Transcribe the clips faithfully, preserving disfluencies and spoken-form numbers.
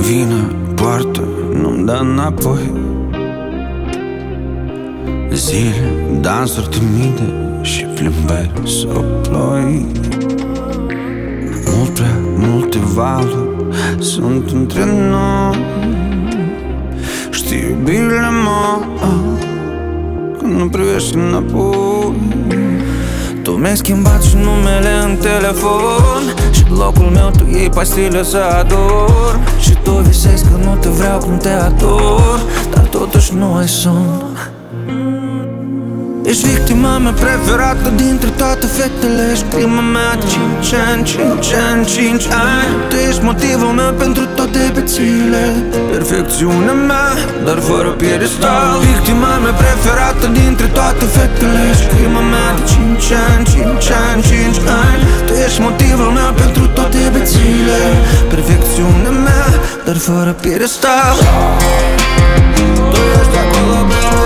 vine, poartă, nu-mi dă înapoi. Zile, dansuri timide și plimbări sub ploi. Mult prea multe valuri sunt între noi. Știi, iubirile mă, când nu privești înapoi. Tu mi-ai schimbat și numele în telefon și locul meu tu iei pastile să ador. Și tu visezi că nu te vreau cum te ador, dar totuși nu ai somn. Ești victima mea preferată dintre toate fetele. Ești prima mea de cinci ani, cinci ani, cinci ani. Tu ești motivul meu pentru toate bețile. Perfecțiunea mea, dar fără piedestal. Victima mea preferată dintre toate fetele. Ești prima mea de cinci ani, cinci ani, cinci ani. Tu ești motivul meu pentru toate bețile. Perfecțiunea mea, dar fără piedestal. Tu ești acolo, baby.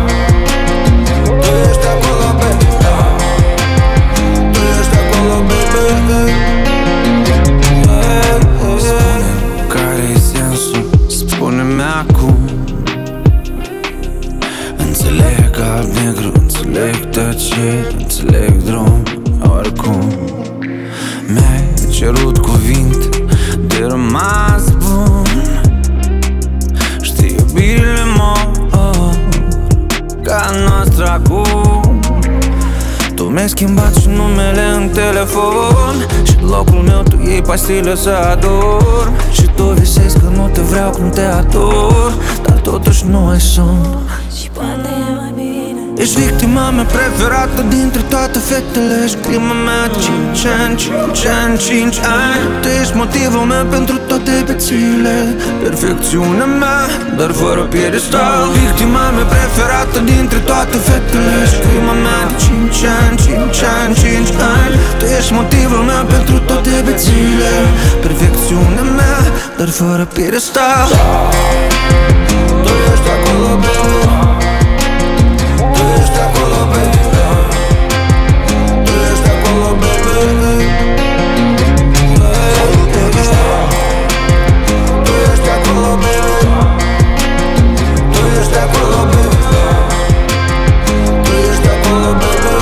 Care-i sensul? Spune-mi acum. Înțeleg alb-negru, înțeleg tăceri, înțeleg drum, oricum. Mi-ai cerut cuvinte de rămas bun. Știi, iubirile mor ca noastră acum. Tu mi-ai schimbat și numele în telefon și locul meu tu iei pastile să ador. Și tu visezi că nu te vreau cum te ador, dar totuși nu ai somn. Și poate e mai bine. Ești victima mea preferată dintre toate fetele. Ești prima mea de cinci ani, cinci ani, cinci ani. Tu ești motivul meu pentru toate bețile. Perfecțiunea mea, dar fără piedestal. Victima mea preferată dintre toate fetele. Ești prima mea de cinci ani, cinci ani, cinci ani. Tu ești motivul meu pentru toate bețile. Perfecțiunea mea, dar fără piedestal. Tu ești acolo, baby. Tu ești acolo, baby. Tu ești acolo, baby. Tu ești acolo, baby. Tu ești acolo, baby. Tu ești acolo, baby.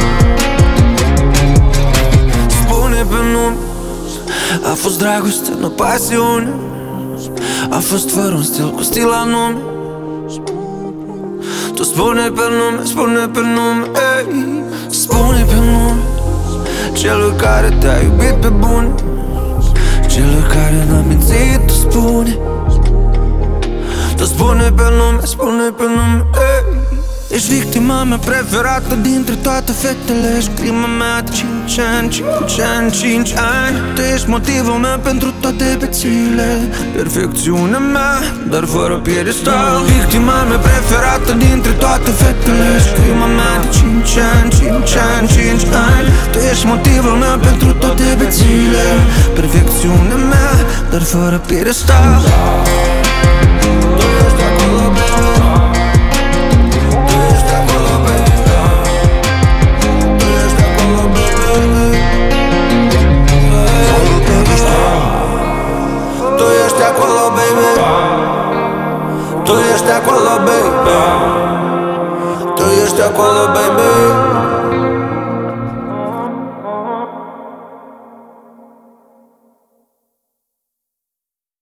Spune pe nume, a fost dragoste, nu pasiune. A fost fără un stil, cu stil anume. Tu spune pe nume, spune pe nume, ei. Spune pe nume celui care te-a iubit pe bune, celui care n-a mințit, tu spune. Tu spune pe nume, spune pe nume, ei. Ești victima mea preferată dintre toate fetele. Ești prima mea de cinci ani, cinci ani, cinci ani. Tu ești motivul meu pentru toate bețile. Perfecțiunea mea, dar fără piedestal. Victima mea preferată dintre toate fetele. Ești prima mea de cinci ani, cinci ani, cinci ani. Tu ești motivul meu pentru toate bețile. Perfecțiunea mea, dar fără piedestal. Tu ești acolo, baby. Tu ești acolo, baby. Tu ești acolo, baby.